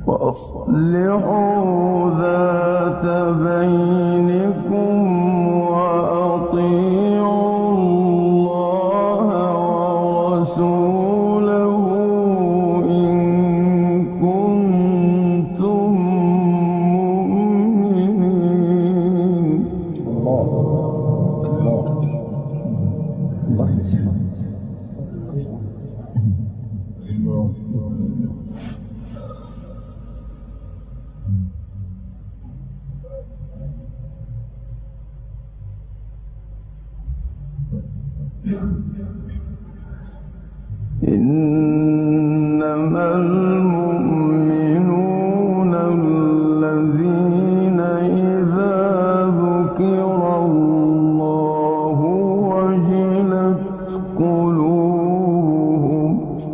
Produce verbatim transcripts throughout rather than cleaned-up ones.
وأصلحوا ذات بينكم وأطيعوا الله ورسوله إن كنتم مؤمنين. الله الله الله إنما المؤمنون الذين إذا ذكر الله وجلت قلوبهم.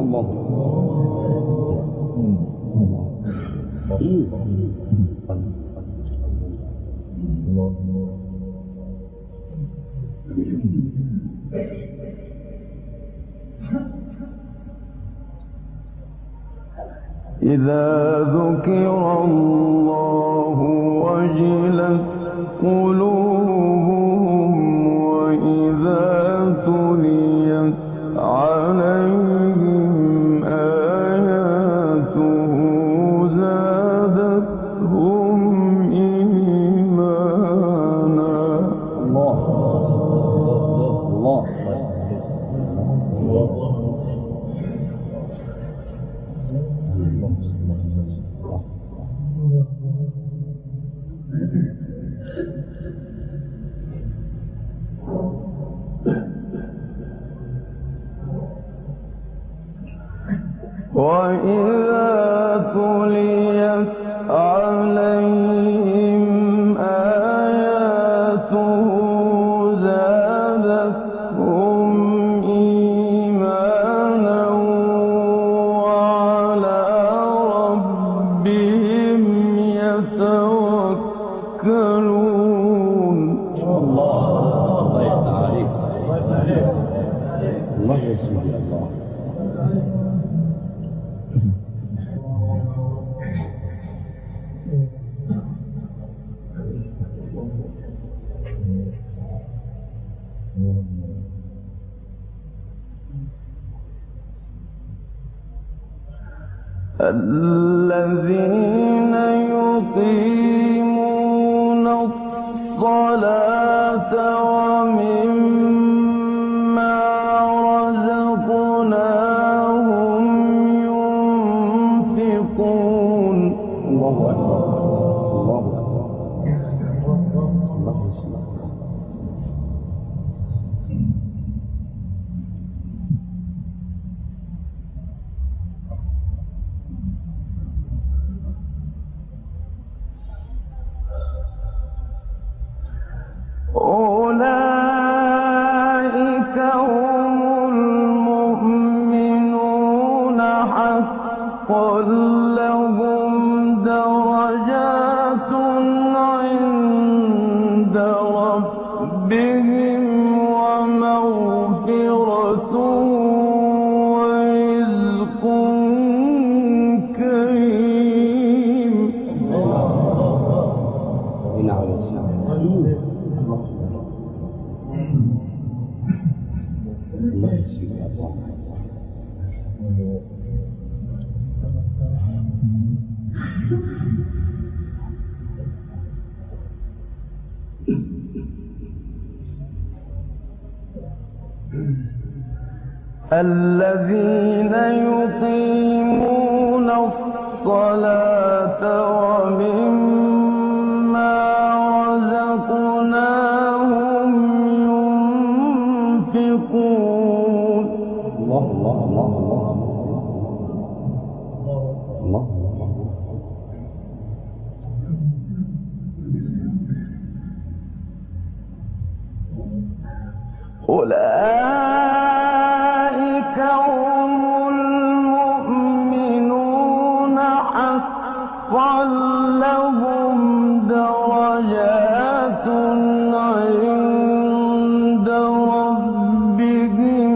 إذا ذكر الله وجلت قلوبهم وإذا تليت عليهم آياته زادتهم إيمانا. الله الله وإذا تليت عليهم آياته زادتهم إيمانا وعلى ربهم يتوكلون. الله الله يفتح عليك. الله يسمع الله. الذين يقيمون الصلاة ومما رزقناهم ينفقون. الله أكبر الله أولئك هم المؤمنون حقا لهم درجات عند ربهم ومغفرة ورزق كريم. الذين يقيمون الصلاة ومما رزقناهم ينفقون. الله الله الله الله الله. أولئك هم المؤمنون حقا لهم درجات عند ربهم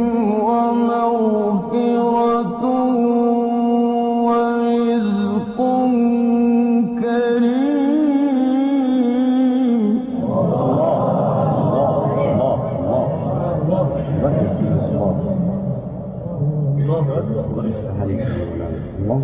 ومغفرة ورزق الله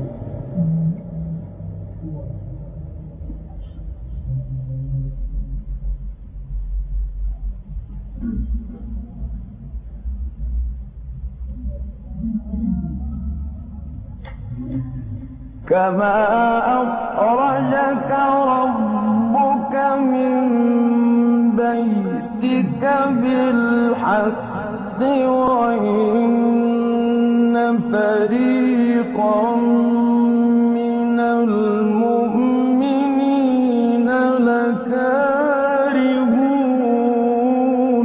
كما أخرجك ربك من بيتك بالحق وإن فريقا من المؤمنين لكارهون.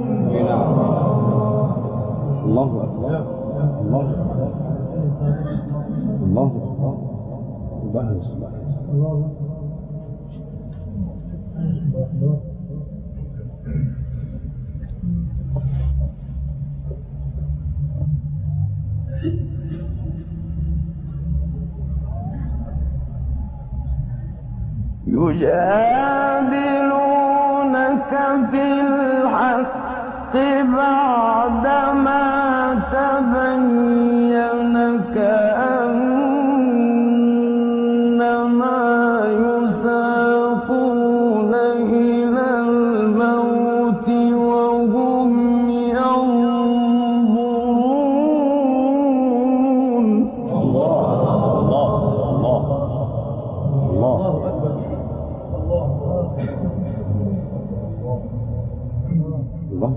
الله أكبر الله أكبر الله أكبر الله يجادلونك في الحق بعدما تبين كأنما يساقون إلى الموت وهم ينظرون. الله الله الله الله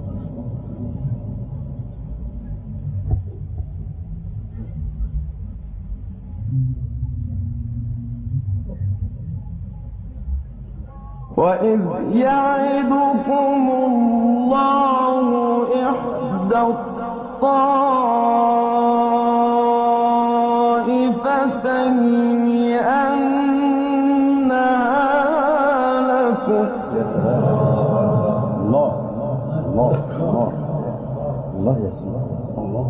وإذ يعدكم الله إحدى الطائفتين أنها لكم. الله الله الله الله يا سيدي الله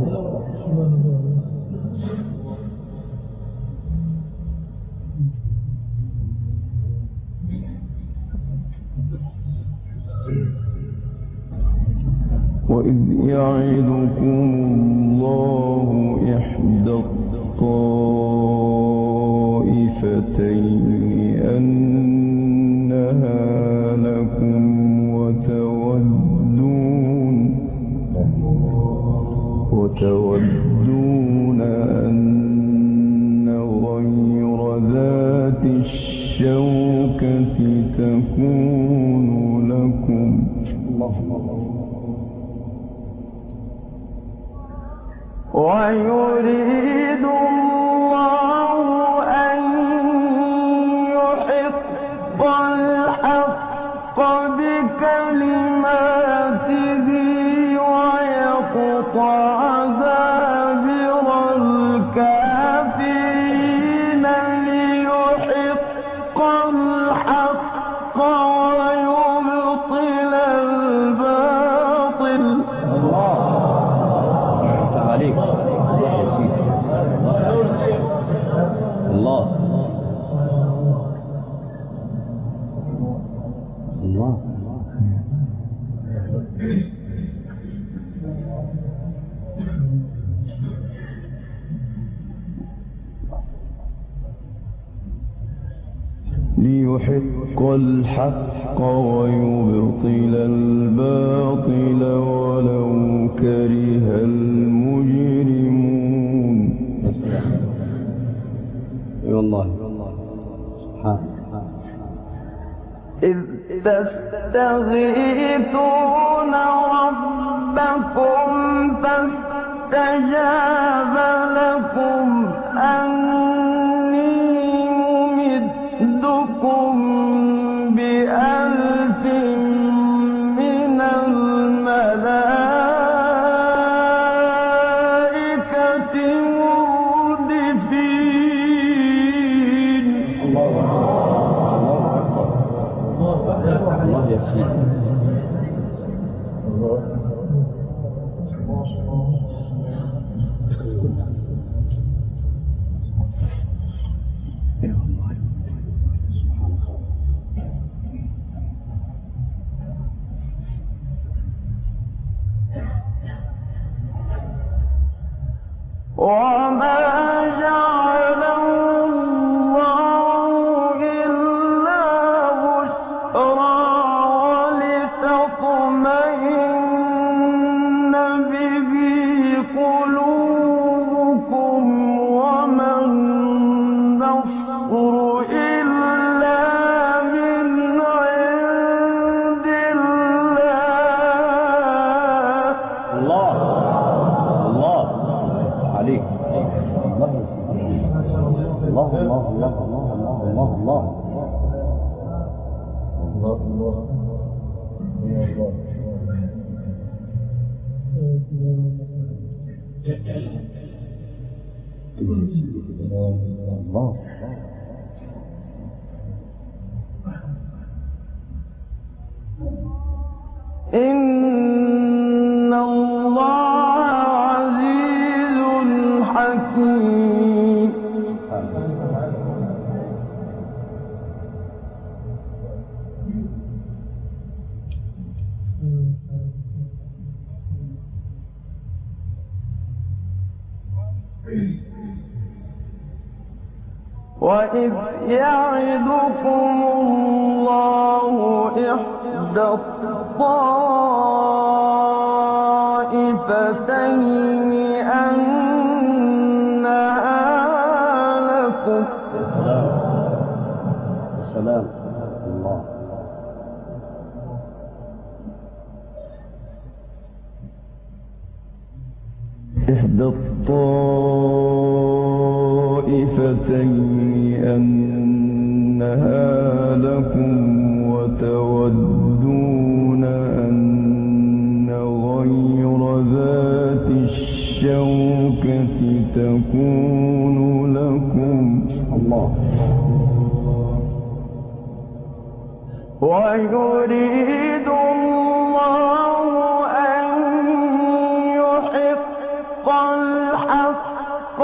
وإذ يعدكم الله إحدى الطائفتين أنها لكم وتودون وتودون أن غير ذات الشوكة تكون لكم. ويريد الله أن يحق الحق بكلماته ويقطع دابر الكافرين ليحق الحق ويبطل الباطل. عليك الله يا سيدي الله الله ليحق الحق ويبطل الباطل ولو كره المجرمون. اي والله سبحان إذ تستغيثون ربكم فاستجاب لكم أني ممدكم بألف من الملائكة مردفين. الله يا سيدي وما الله الله الله الله الله الله الله إن الله عزيز حكيم. وإذ يعدكم الله إحدى الطائفتين أنها لكم. السلام الله. إحدى الطائفتين أنها لكم وتودون أن غير ذات الشوكة تكون لكم. الله. ويريد الله أن يحق الحق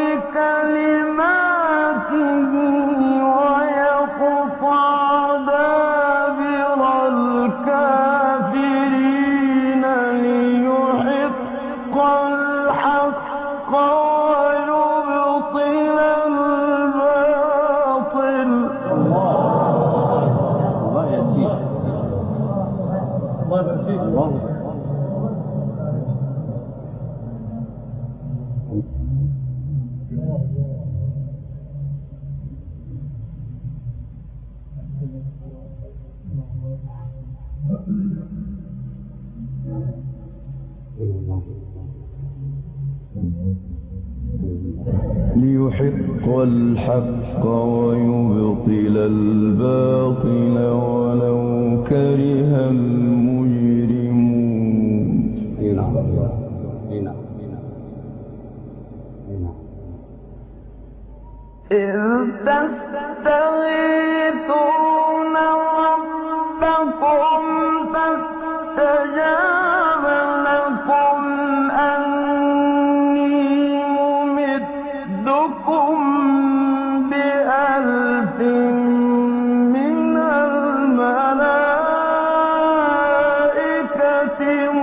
بكلماته ويقطع دابر الكافرين ليحق الحق ويبطل الباطل. الله يسير. الله يسير. الله ليحق الحق ويبطل الباطل ولو كره المجرمون. نعم نعم نعم. إذ تستغيثون ربكم فاستجاب لكم أني ممدكم بألف من الملائكة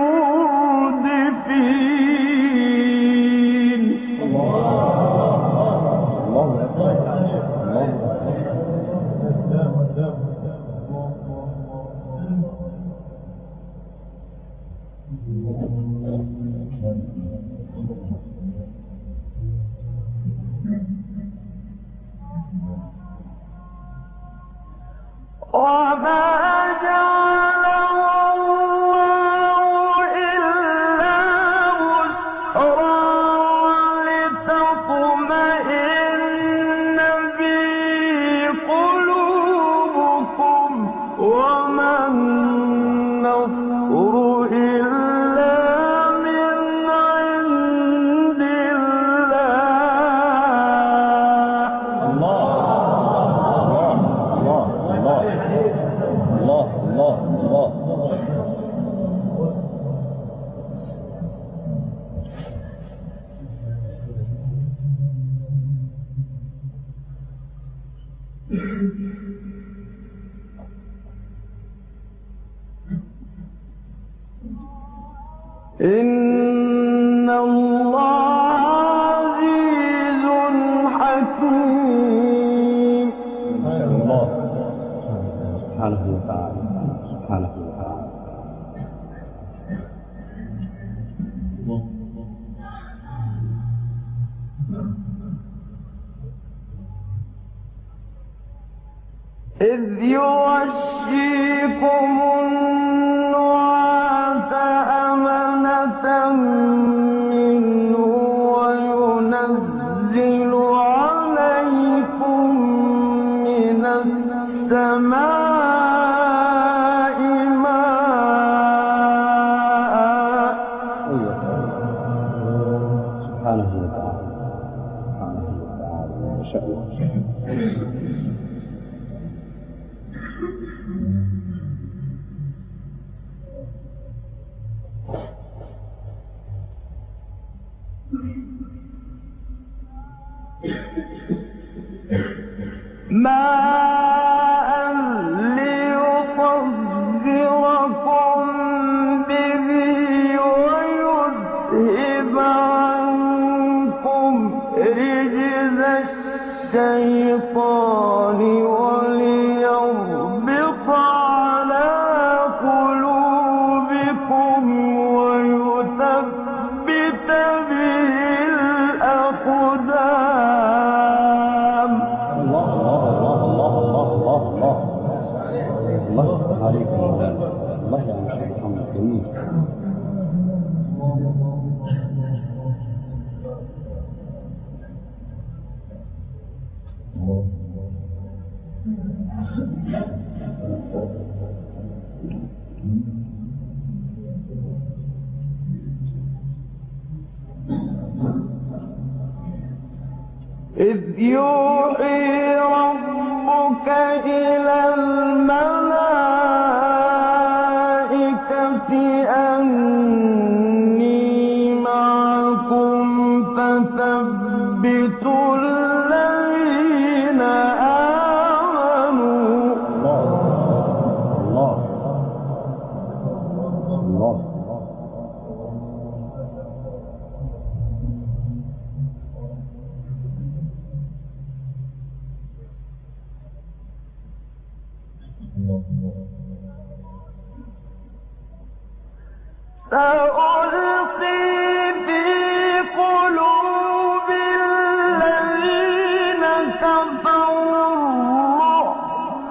مردفين. الله أكبر. الله وما جعله الله إلا بشرى ولتطمئن به قلوبكم وما النصر إلا من عند الله. الله الله الله. إن الله عزيز حكيم. الله سبحانه وتعالى سبحانه وتعالى. إذ يغشيكم النعاس أمنة منه وينزل عليكم الشيطان وليربط على قلوبكم ويثبت به الأقدام. الله الله الله الله الله الله الله يفتح عليك يا مولانا. الله يا شيخ محمد جميل. إذ يوحي ربك إلى الملائكة أني معكم فثبتوا الذين آمنوا. الله الله الله. سألقي في قلوب الذين كفروا الرعب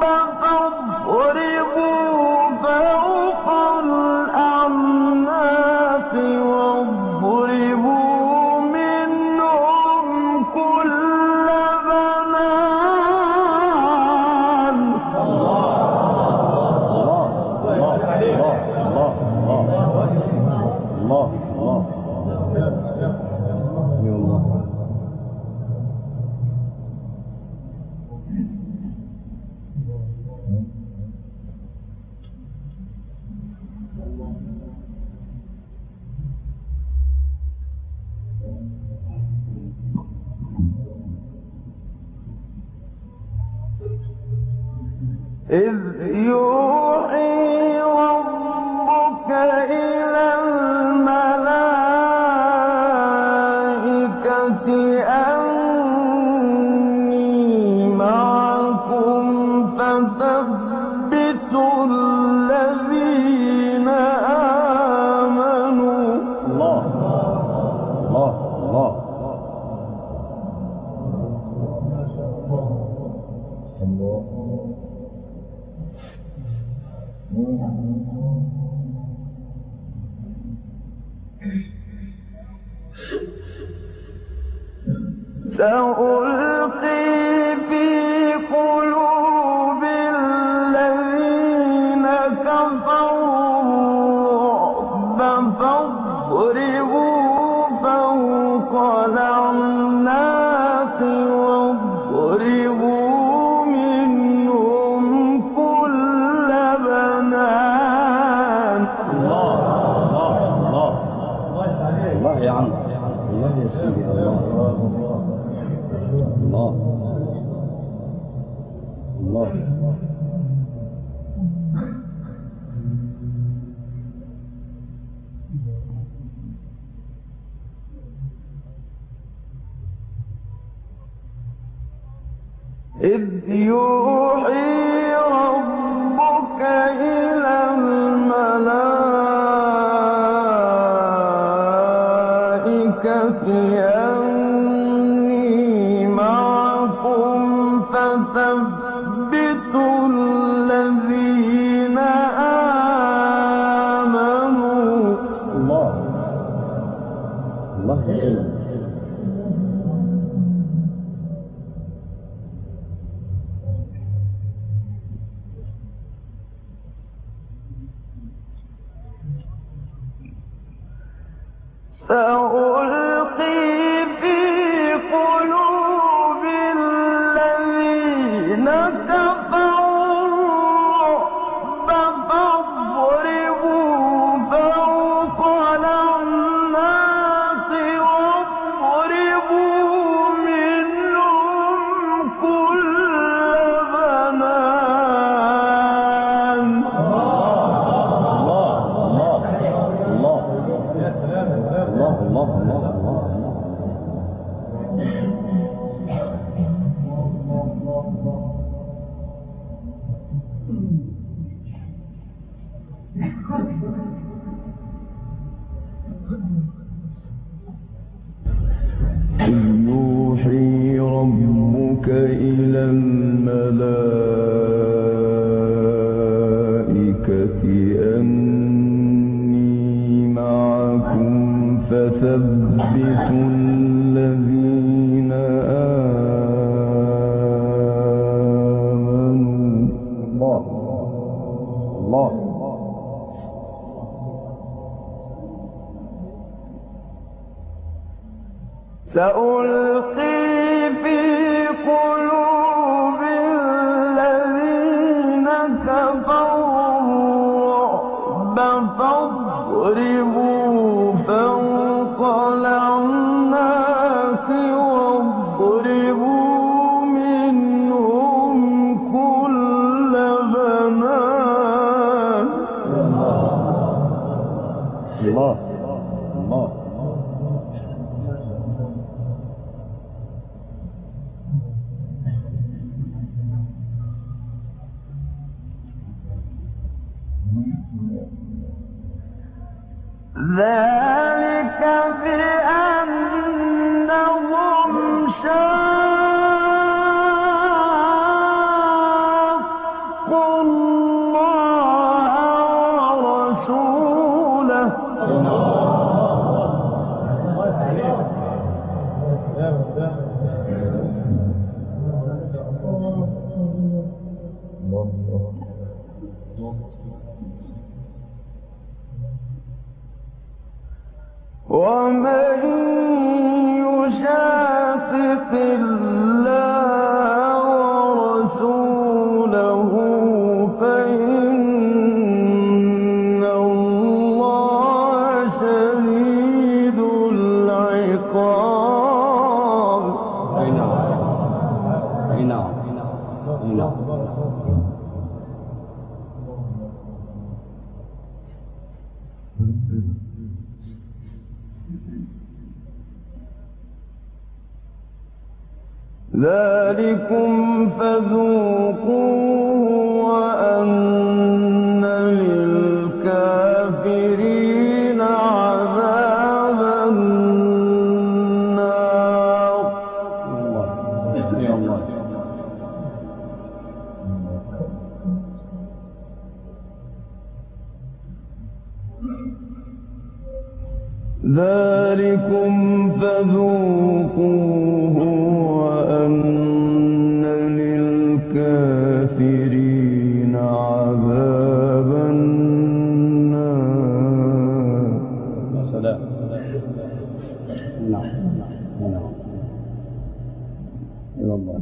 فاضربوا فوق الأعناق واضربوا منهم كل بنان. الله الله يا الله. إذ يوحي ربك إلى الملائكة أني معكم فثبتوا الذين آمنوا. الله الله الله. سألقي في قلوب الذين كفروا الرعب فاضربوا فوق الأعناق واضربوا منهم كل بنان. الله الله الله الله يا عم. الله يا سيدي. الله الله الله. إذ يوحي ربك إلى الملائكة أني معكم فثبتوا الذين آمنوا. الله الله يا سيدي. سألقي في قلوب ربك إلى الملائكة أني معكم فثبتوا الذين آمنوا. الله الله سألقي في قلوب الذين كفروا الرعب فاضربوا فوق الأعناق واضربوا منهم كل بنان. الله الله ذلك بأنهم شاقوا الله ورسوله. ومن يشاقق الله ورسوله فإن الله شديد العقاب. أي نعم أي نعم أي نعم. ذلكم فذوقوه وأن للكافرين عذاب النار. يا الله ذلكم فذوقوه وأن للكافرين عذاب النار. يا سلام. نعم نعم يا الله.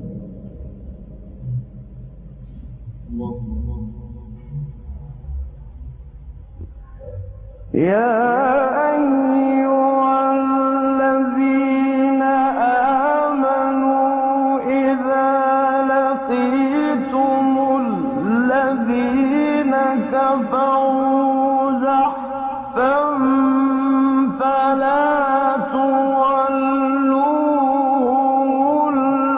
يا أيها الذين آمنوا إذا لقيتم الذين كفروا زحفا فلا تولوهم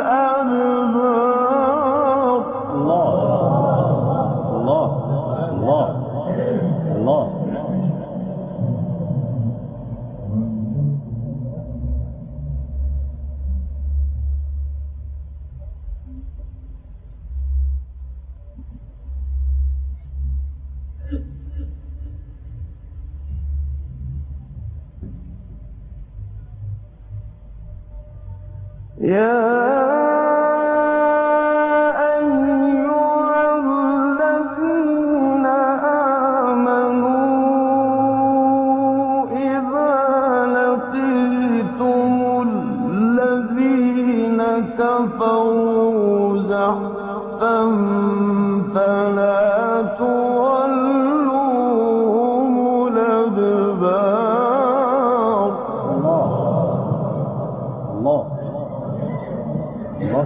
الأدبار. الله الله الله الله. يا أيها الذين آمنوا إذا لقيتم الذين كفروا زحفا فلا تولوهم الأدبار. الله الله الله.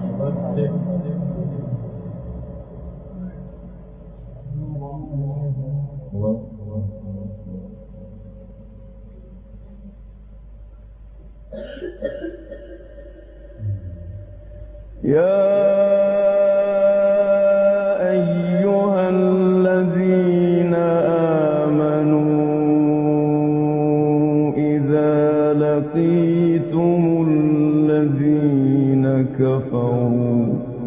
يا أيها الذين آمنوا إذا لقيتم الذين كفروا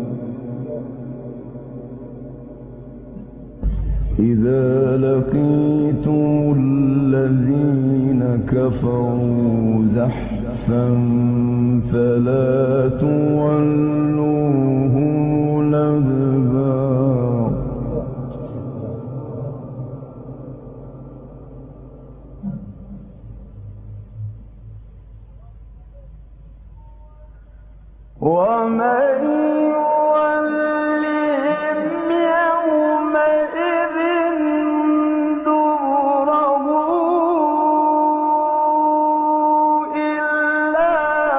إذا لقيتم الذين كفروا زحفا فلا تولوهم الأدبار ومن يولهم يومئذ دبره إلا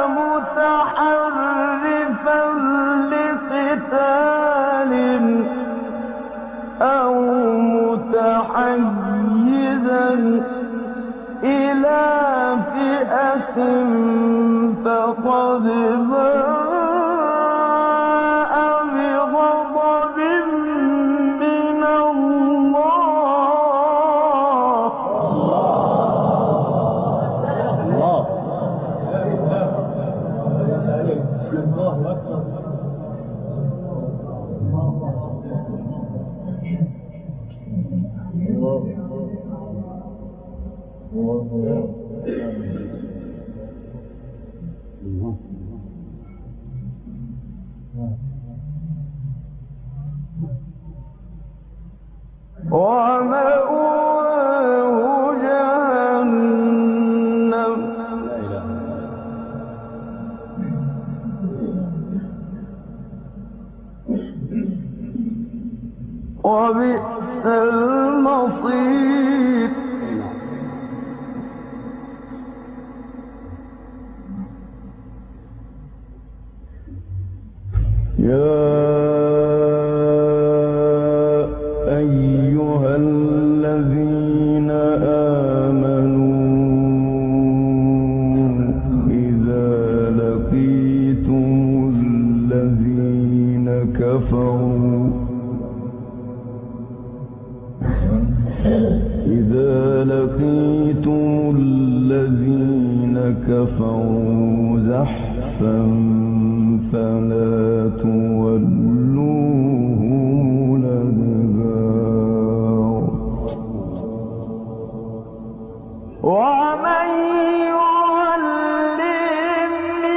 متحرفا لقتال أو متحيزا إلى فئة فقد باء بغضب من الله الله ومأواه جهنم وبئس المصير يا أيها الذين آمنوا إذا لقيتم الذين كفروا إذا لقيتم الذين كفروا زحفا فلا تولوهم الأدبار ومن يولهم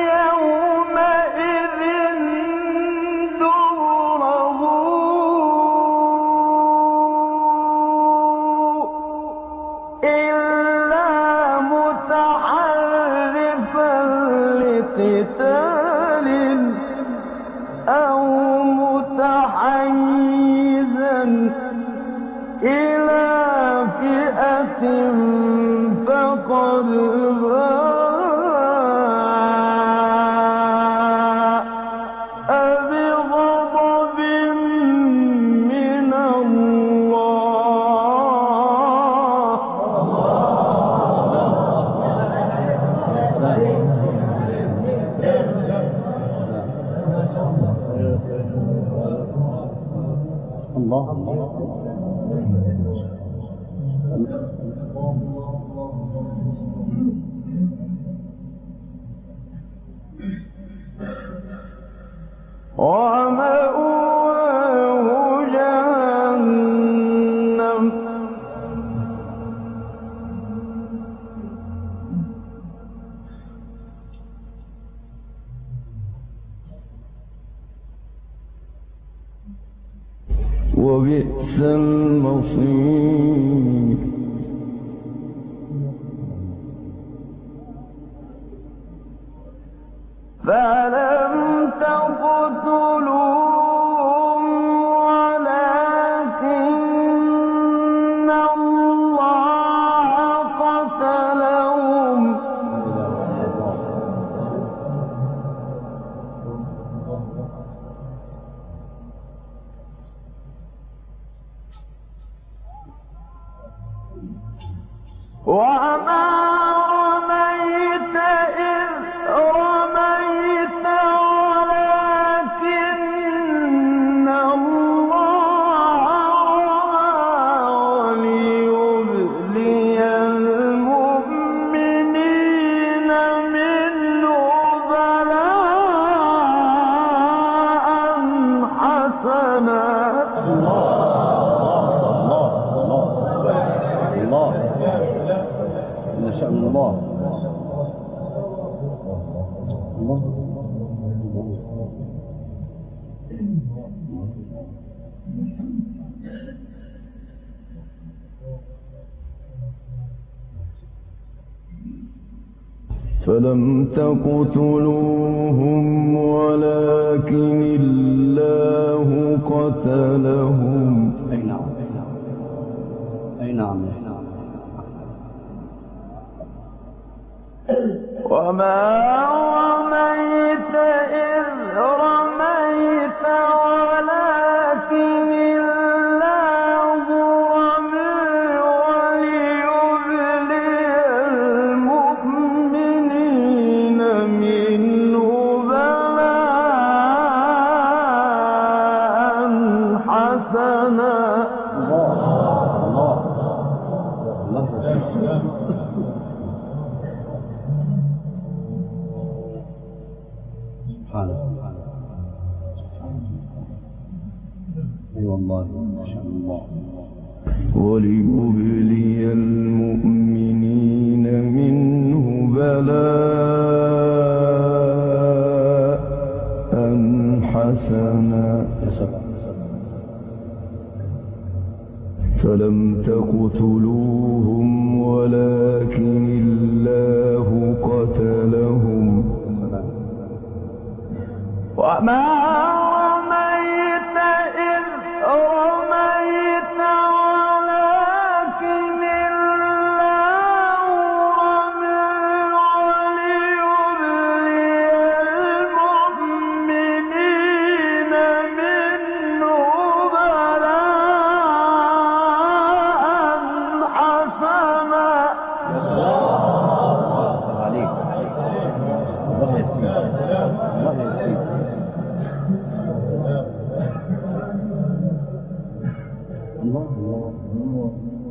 يومئذ دبره إلا متحرفا لقتال أو متحيزا إلى فئة فقد باء بغضب من الله الله الله ومأواه جهنم وبئس المصير فلم تقتلوهم ولكن الله قتلهم وما رميت إذ رميت ولكن الله رمى وليبلي المؤمنين منه بلاء شاء الله. الله فلم تقتلوهم ولكن الله قتلهم. أي نعم أي نعم. وما رميت إذ رميت ولكن الله رمي وليبلي المؤمنين منه بلاء حسنا. الله الله الله سبحانه. اي والله ما شاء الله. وليبلي المؤمنين منه بلاء حسنا. فلم تقتلوهم ولكن الله قتلهم. وما رميت إذ رميت ولكن الله رمي وليبلي المؤمنين منه بلاء حسنا. عليك الله يسير الله يسير. الله الله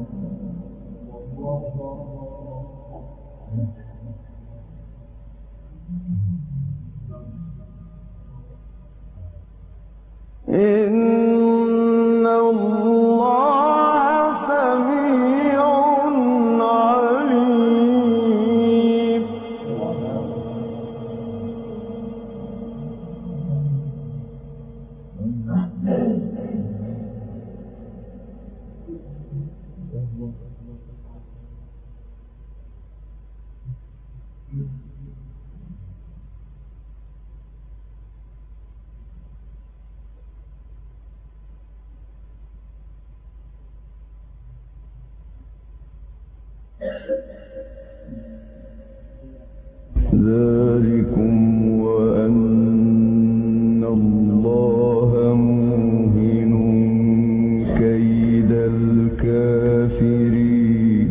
إن الله سميع عليم. ذلكم وأن الله موهن كيد الكافرين.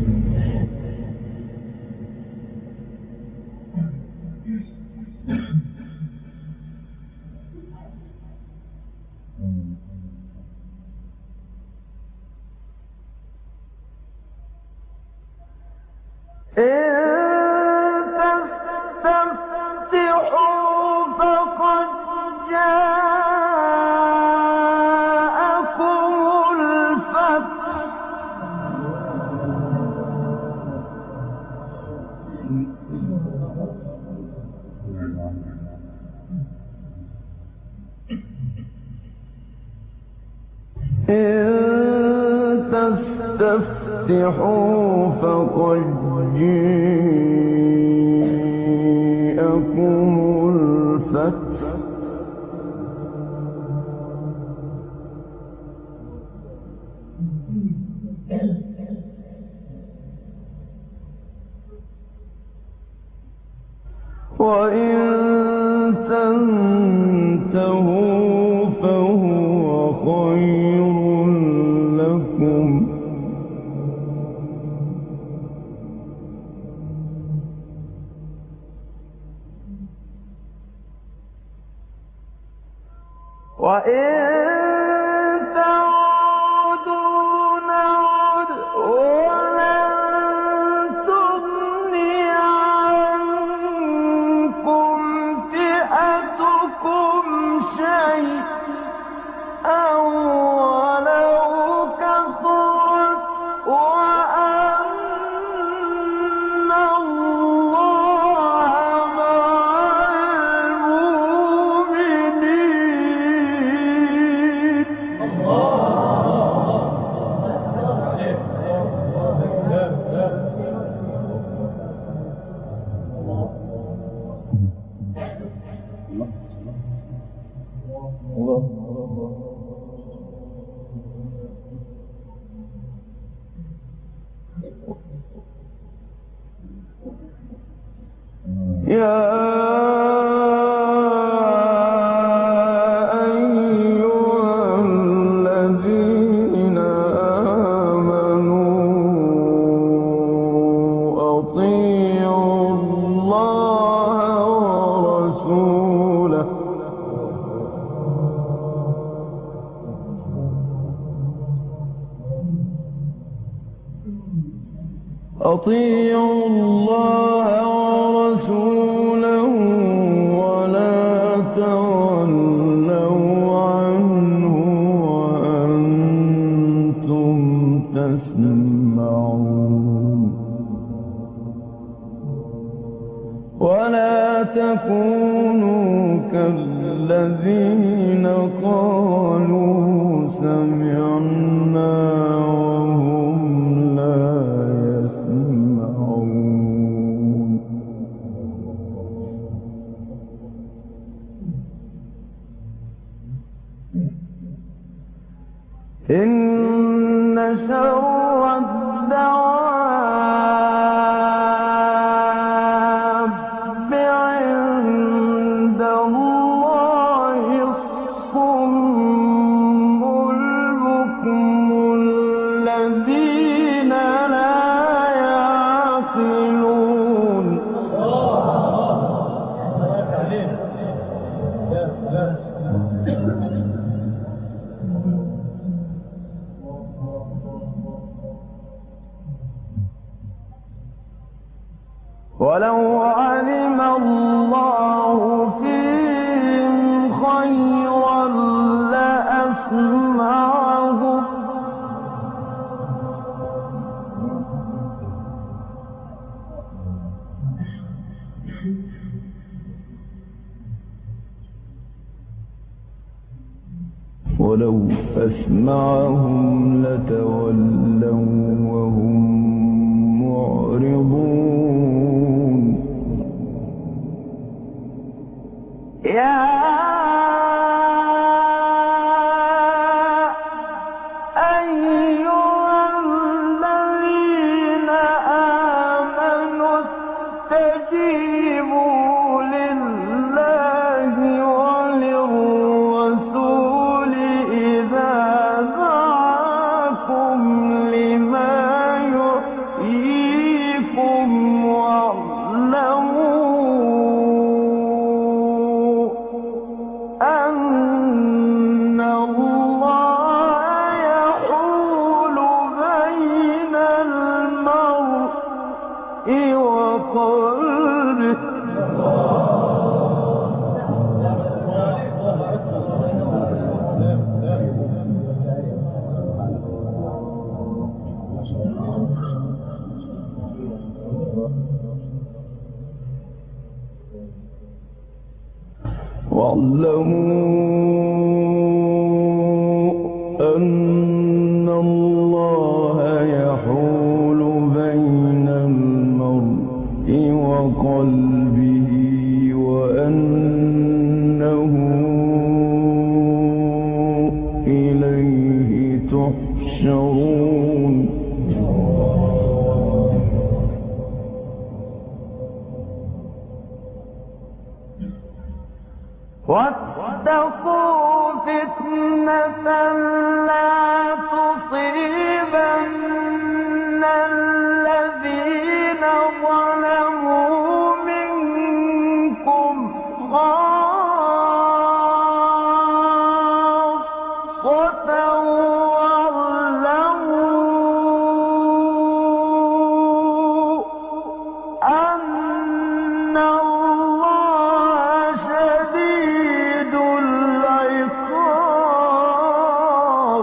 إن تستفتحوا فقد جاءكم الفتح. وإن تنتهوا فهو خير لكم. وإن تعودوا نعد ولن تغني عنكم فئتكم شيئا ولو كثرت وأن أطيعوا الله ورسوله ولا تولوا عنه وأنتم تسمعون ولا تكونوا كالذين قالوا سمعنا إن شر الدواب عند الله الصم البكم الذين لا يعقلون. ولو علم الله فيهم خيرا لأسمعهم ولو أسمعهم لتولوا وهم معرضون. يا أيها الذين آمنوا استجيبوا لله وللرسول إذا دعاكم لما يحييكم واعلموا أن الله يحول بين المرء وقلبه. واعلموا أن الله يحول بين المرء وقلبه وأنه إليه تحشرون. واتقوا فتنة لا تصيبن الذين ظلموا منكم خاصة واعلموا أن الله شديد العقاب.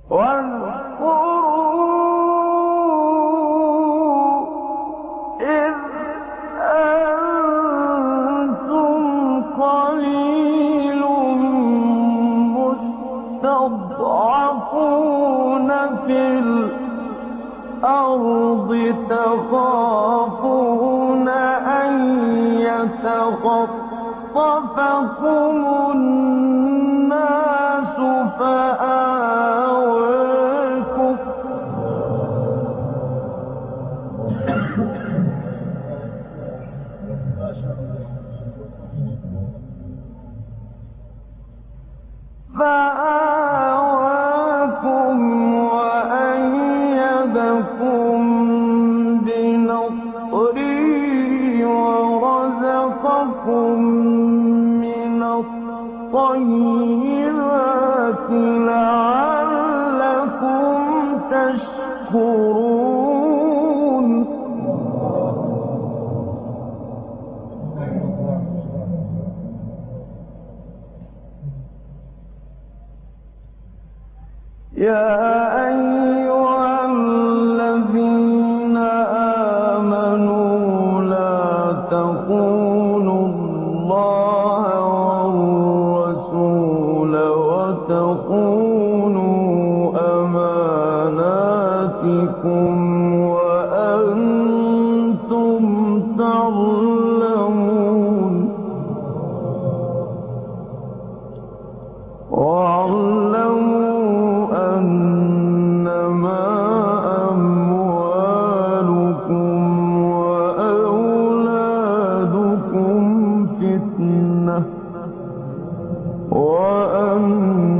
واذكروا إذ اصطفاكم الناس فآواكم فآواكم وأيدكم بنصره ورزقكم من الطيبات لعلكم تشكرون يا أيها الذين آمنوا لا تخونوا الله والرسول وتخونوا أماناتكم وأنتم تعلمون واعلموا أنما أموالكم وأولادكم فتنة وأن